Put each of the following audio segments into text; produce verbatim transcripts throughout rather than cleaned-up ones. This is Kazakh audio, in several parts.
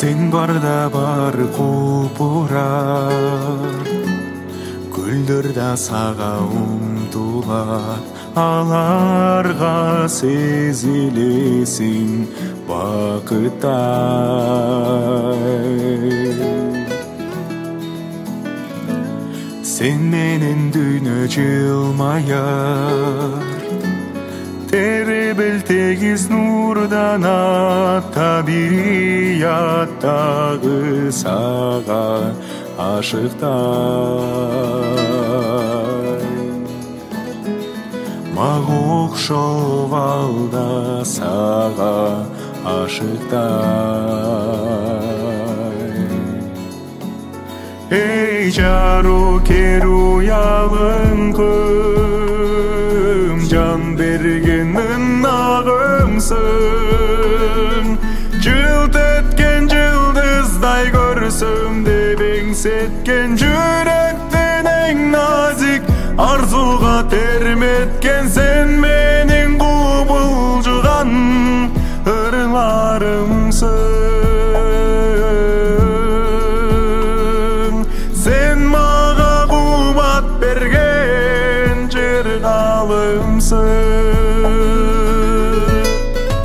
Sen barda бар құлпырар, гүлдер да саға ұмтылар, аларға сезілесің бақыттай. Sen менен дүйнө жылмаяр, тербел тегиз нурдан табияттагы сага ашыктай. Мага окшоп ал да сага ашыктай. Ey жару керу ялыңкым, жан бергенмін ағымсың. Жылт еткен жылдыздай көрсім деп еңсеткен жүректің ең назик арзуға терметкен сен менің құбылжыған ырларымсың. Sen mağa qubbat bergen жыргалымсың.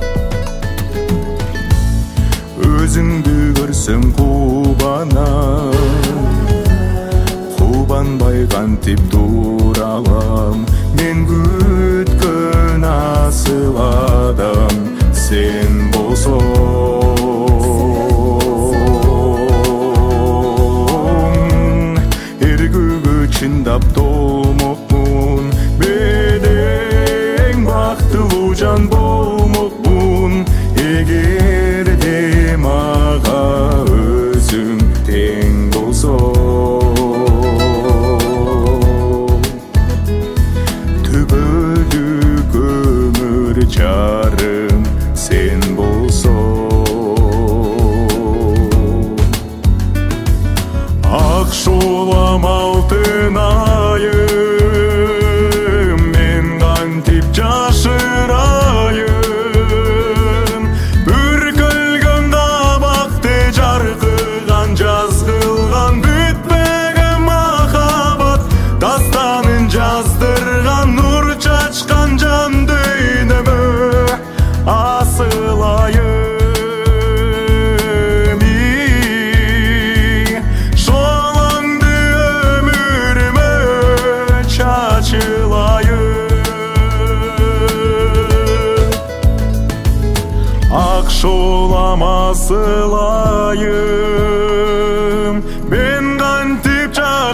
Өзіңді көрсем қубанам, қубанбай кантип туралам. Мен күткөн асыл адам сен болсоң. Эргүүгө чындап толмокмун, менен бактылуу жан болмокмун. Эгерде мага өзүң тең болсоң, түбөлүк өмүр жарым сен болсоң. Ак шулам алтын айым, мен кантип жашырайым. Бүркөлгөн кабакты жаркыган, жаз кылган бүтпөгөн махабат дастанын жаздырган, нур чачкан жан дүйнөмө асылайым. Шолаңды өмүрүмө чачылайым. Ак шолам асылайым, мен кантип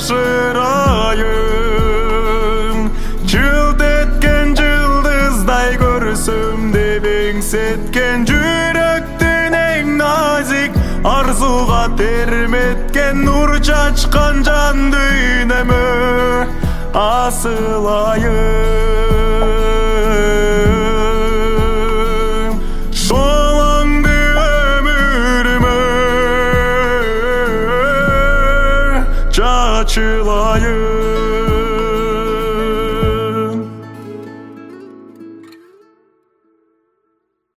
жашырайым. Жылт эткен жылдыздай көрсөм деп эңсеткен жүрөктүн эң назик арзуга терметкен, нур чачкан жан дүйнөмө асылайым. Шолаңды өмүрүмө чачылайым.